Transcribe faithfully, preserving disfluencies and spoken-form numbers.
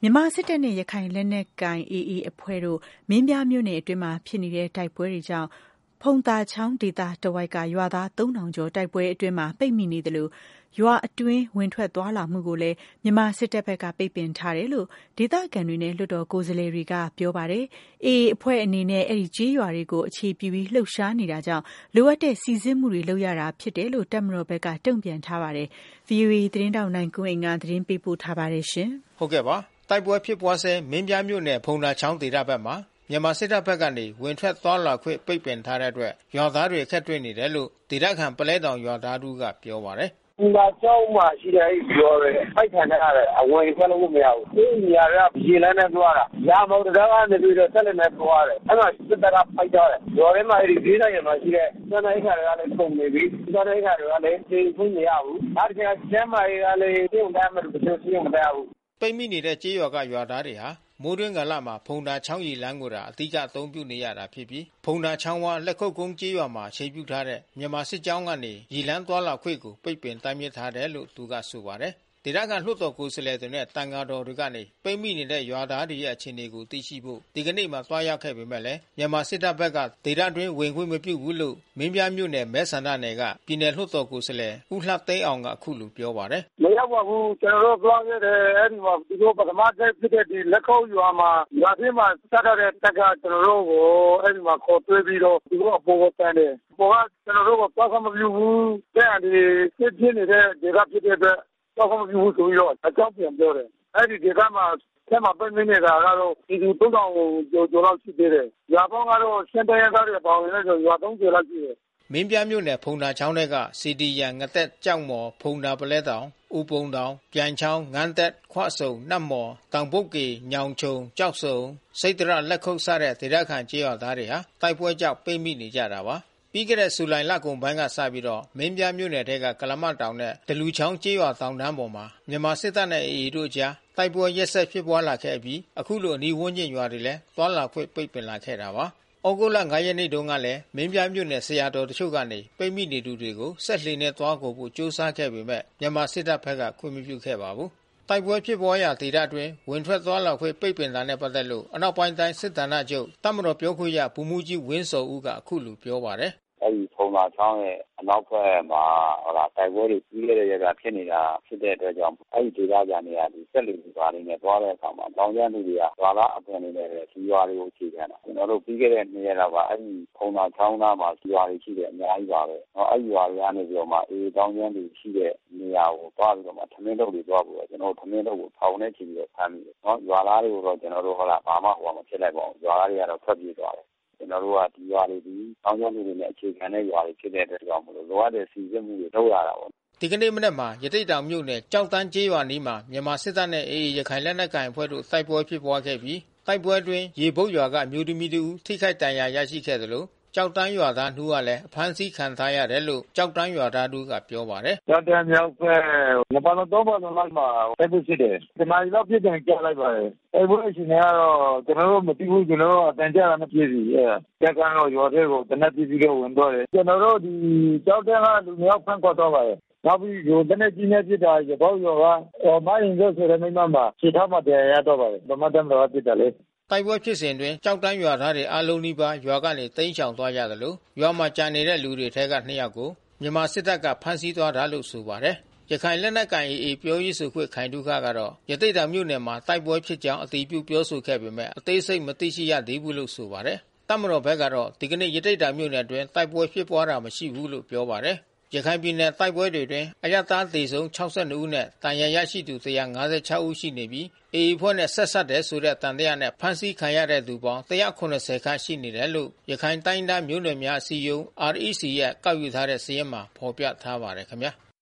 မြန်မာစစ်တပ်နဲ့ရခိုင်လက်နက်ကိုင် အေအေ အဖွဲ့တို့မင်းပြားမြို့နယ်အတွင်းမှာဖြစ်နေတဲ့တိုက်ပွဲတွေကြောင့်ဖုံသာချောင်းဒေသတဝိုက်ကရွာသားသုံးထောင်ကျော်တိုက်ပွဲအတွင်းမှာပိတ်မိနေတယ်လို့ရွာအတွင်းဝင်ထွက်သွားလာမှုကိုလည်းမြန်မာစစ်တပ်ဘက်ကပိတ်ပင်ထားတယ်လို့ဒေသခံတွေနဲ့လွှတ်တော်ကိုယ်စားလှယ်တွေကပြောပါတယ်။ အေအေ အဖွဲ့အနေနဲ့အဲဒီကျေးရွာတွေကိုအခြေပြုပြီးလှုပ်ရှားနေတာကြောင့်လိုအပ်တဲ့စီစစ်မှုတွေလုပ်ရတာဖြစ်တယ်လို့တပ်မတော်ဘက်ကတုံ့ပြန်ထားပါတယ်။ ဗွီအိုအေသတင်းထောက်နိုင်ကွန်းအိန်ကသတင်းပေးပို့ထားပါတယ်ရှင်။ဟုတ်ကဲ့ပါတိုက်ပွဲဖြစ်ပွားဆဲမင်းပြားမြို့နယ်ဖုံသာချောင်းဒေသဘက်မှာမြန်မာစစ်တပ်ဘက်ကနေဝင်ထွက်သွားလာခွင့်ပိတ်ပင်ထားတဲ့အတွက်ရွာသားတွေအခက်တွေ့နေတယ်လို့ဒေသခံပလဲတောင်ရွာသားတို့ကပြောပါတယ်ဖုံသာချောင်းမှာရှိတဲ့အဲဒီရွာတွေပိုက်ခံထားရတယ်အဝင်ထွက်လို့မရဘူးဒီနေရာကရေလမ်းနဲ့သွားတာရာမောင်တရားကနေပြီးတော့ဆက်လက်နဲ့သွားတယ်အဲ့မှာစစ်တပ်ကပိုက်ထားတယ်ရွာထဲမှာအဲဒီဒေသရမှာရှိတဲ့စန္ဒိုင်းခါတွေကလည်းပုံနေပြီစန္ဒိုင်းခါတွေကလည်းသိခွင့်မရဘူးအားတကယ်ကျမ်းမာရေးကလည်းပြုံးတမ်းမှတချို့ပြုံးမတတ်ဘူးပိတ်မိနေတဲ့ကြေးရွာကရွာသားတွေဟာမိုးတွင်းကာလမှာဖုံသာချောင်းရီလမ်းကိုသာအဓိကအသုံးပြုနေရတာဖြစ်ပြီးဖုံသာချောင်းဝလက်ခုပ်ကုန်းကြေးရွာမှာအခြေပြုထားတဲ့မြန်မာစစ်ကြောင်းကနေရီလန်းသွားလာခွင့်ကိုပိတ်ပင်တိုင်းမြစ်ထားတယ်လို့သူကဆိုပါတယ်ဒေသခံလွှတ်တော်ကိုယ်စားလှယ်တွေနဲ့တန်ဃာတော်တွေကနေပိတ်မိနေတဲ့ရွာသားတွေရဲ့အခြေအနေကိုသိရှိဖို့ဒီကနေ့မှသွားရောက်ခဲ့ပေမဲ့လည်းမြန်မာစစ်တပ်ဘက်ကဒေသတွင်းဝင်ခွင့်မပြုဘူးလို့မင်းပြားမြို့နယ်မဲဆန္ဒနယ်ကပြည်နယ်လွှတ်တော်ကိုယ်စားလှယ်ဦးလှသိန်းအောင်ကအခုလိုပြောပါတယ်မရောက်ပါဘူးကျွန်တော်တို့သွားခဲ့တယ်အဲ့ဒီမှာဒီလိုပထမတက်ဖြစ်တဲ့ဒီလက်ခုပ်ရွာမှာရွာထဲမှာစတဲ့တက်ကကျွန်တော်တို့ကိုအဲ့ဒီမှာခေါ်သွေးပြီးတော့ဒီလိုအပေါ်ကိုတန်းတယ်ပေါ်ကကျွန်တော်တို့ကသွားမပြုဘူးတဲ့ဒီစစ်ပြင်းနေတဲ့ဒေသဖြစ်တဲ့အတွက်တော့မပြုဘူးဆိုပြီးတော့အကြောင်းပြန်ပြောတယ်အဲ့ဒီဒေသမှာဆက်မှာပြင်းနေတာကတော့ဒီသူသုံးထောင်ကျော်ကျော်လောက်ရှိသေးတယ်ရွာပေါင်းကတော့ရှင်းတဲ့ကားတွေပေါင်းနေဆိုရွာသုံးဆယ်လောက်ရှိတယ်မင်းပြားမြို့နယ်ဖုံသာချောင်းထဲကစီဒီရန်ငသက်ကြောက်မော်ဖုံသာပလဲတောင်ဥပုံတောင်ပြန်ချောင်းငန်းသက်ခွဆုံနတ်မော်တောင်ပုတ်ကေညောင်ချုံကြောက်စုံစိတ်တရလက်ခုပ်စတဲ့ဒေသခံကျေးရွာသားတွေဟာတိုက်ပွဲကြောင့်ပိတ်မိနေကြတာပါပြီးခဲ့တဲ့ဇူလိုင်လကုန်ပိုင်းကစပြီးတော့မင်းပြားမြို့နယ်ထဲကကလမတောင်နဲ့ဒလူချောင်းကျေးရွာတောင်တန်းပေါ်မှာမြန်မာစစ်တပ်နဲ့အေအေတို့ကြားတိုက်ပွဲရက်ဆက်ဖြစ်ပွားလာခဲ့ပြီးအခုလိုအနီးဝန်းကျင်ရွာတွေလည်းသွားလာခွင့်ပိတ်ပင်လာခဲ့တာပါ။ဩဂုတ်လငါးရက်နေ့တုန်းကလည်းမင်းပြားမြို့နယ်ဆရာတော်တချို့ကနေပိတ်မိနေသူတွေကိုဆက်လှေနဲ့သွားကိုဖို့ကြိုးစားခဲ့ပေမဲ့မြန်မာစစ်တပ်ဘက်ကခွင့်မပြုခဲ့ပါဘူး။တိုက်ပွဲဖြစ်ပွားရာဒေသအတွင်းဝင်ထွက်သွားလာခွင့်ပိတ်ပင်တာနဲ့ပတ်သက်လို့အနောက်ပိုင်းတိုင်းစစ်ဌာနချုပ်တပ်မတော်ပြောခွင့်ရဗိုလ်မှူးကြီးဝင်းစောဦးကအခုလိုပြောပါတယ်အဲဒီဖုံသာချောင်းရဲ့အနောက်ဘက်မှာဟိုလားတိုက်ပွဲတွေကြီးခဲ့တဲ့ရကဖြစ်နေတာဖြစ်တဲ့အတွက်ကြောင့်အဲဒီဒေသကြနေရာဒီဆက်လူတွေပါနေနဲ့သွားတဲ့အခါမှာတောင်ကျမ်းလူတွေကရွာသားအပွင့်နေနဲ့ဒီရွာတွေကိုခြေခံတာကျွန်တော်တို့ပြီးခဲ့တဲ့နေ့ရက်တော့ကအဲဒီဖုံသာချောင်းသားမှာရွာတွေရှိတယ်အများကြီးပါပဲဟောအဲဒီရွာတွေကနေပြီးတော့မှအေးတောင်ကျမ်းလူရှိတဲ့နေရာကိုသွားပြီးတော့မှထမင်းတုပ်တွေသွားပြီးတော့ကျွန်တော်ထမင်းတုပ်ကိုထောင်နဲ့ချီပြီးတော့ဖမ်းပြီးတော့ရွာသားတွေကိုတော့ကျွန်တော်တို့ဟောလားဘာမှဟိုမှာဖြစ်လိုက်ပါဘူးရွာသားတွေကတော့ထွက်ပြေးသွားတယ်ကျွန်တော်တို့ကဒီရွာတွေဒီတောင်ကျမ်းလူတွေနဲ့အခြေခံတဲ့ရွာတွေဖြစ်တဲ့အတွက်ကြောင့်မလို့လိုအပ်တဲ့စီစစ်မှုတွေလုပ်ရတာပေါ့ဒီကနေ့မနေ့မှာရတိတ်တောင်မြို့နယ်ကြောက်တန်းကျေးရွာနီးမှာမြန်မာစစ်တပ်နဲ့အေအေရခိုင်လက်နက်ကိုင်အဖွဲ့တို့တိုက်ပွဲဖြစ်ပွားခဲ့ပြီးတိုက်ပွဲအတွင်းရေဘုတ်ရွာကအမျိုးသမီးတို့ထိခိုက်ဒဏ်ရာရရှိခဲ့တယ်လို့ကြောက်တန်းရွာသားနှူးကလည်းအဖမ်းဆီးခံထားရတယ်လို့ကြောက်တန်းရွာသားတို့ကပြောပါတယ်ကြောက်တန်းမြောက်ဘက်နပါလုံးတော့ဘာလုံးလိုက်မှာတိုက်ပွဲဖြစ်တယ်ဒီမှာတော့ပြစ်တယ်ကြားလိုက်ပါတယ်အဲ့ဘုရားရှင်ကတော့ကျွန်တော်တို့မသိဘူးကျွန်တော်တို့အတန်ကြာတာမဖြစ်စီအဲကြက်ကတော့ရွာတွေကိုတနက်ပြည်စီကဝင်တော့တယ်ကျွန်တော်တို့ဒီကြောက်တန်းကလူမျိုးဖမ်းခေါ်တော့ပါတယ်နောက်ပြီးဒီတနက်ကြီးနဲ့ပြစ်တာရပေါ့ရောကမိုင်းရုပ်ဆိုတဲ့မိမမှာခြေထောက်မှာတရားရတော့ပါတယ်ဗမာတမ်းတော်ပြစ်တယ်လေတိုက်ပွဲဖြစ်စဉ်တွင်ကြောက်တန်းရွာသားတွေအလုံးနီးပါးရွာကနေတိမ်းရှောင်သွားကြတယ်လို့ရွာမှာကြံနေတဲ့လူတွေထဲကနှစ်ယောက်ကိုမြန်မာစစ်တပ်ကဖမ်းဆီးသွားတာလို့ဆိုပါတယ်။ရခိုင်လက်နက်ကိုင်အေအေပြောရေးဆိုခွင့်ခိုင်တုခကတော့ရတိတ်တောင်မြို့နယ်မှာတိုက်ပွဲဖြစ်ကြောင်းအတည်ပြုပြောဆိုခဲ့ပေမဲ့အသေးစိတ်မသိရှိရသေးဘူးလို့ဆိုပါတယ်။တပ်မတော်ဘက်ကတော့ဒီကနေ့ရတိတ်တောင်မြို့နယ်အတွင်းတိုက်ပွဲဖြစ်ပွားတာမရှိဘူးလို့ပြောပါတယ်။ရခိုင်ပြည်နယ်တိုက်ပွဲတွေတွင်အရသားသေဆုံး၆၂ဦးနဲ့တန်ရာရရှိသူတစ်ရာငါးခြောက်ဦးရှိနေပြီးအေအေဖွဲ့နဲ့ဆက်ဆက်တဲ့ဆိုတဲ့တန်တရားနဲ့ဖမ်းဆီးခံရတဲ့သူပေါင်းတစ်ရာခုနစ်ဆယ်ခန့်ရှိနေတယ်လို့ရခိုင်တိုင်းဒေသမျိုးနွယ်များအစည်းအရုံး အာရ်အီစီ ရဲ့ကောက်ယူထားတဲ့စာရင်းမှာဖော်ပြထားပါတယ်ခင်ဗျာ။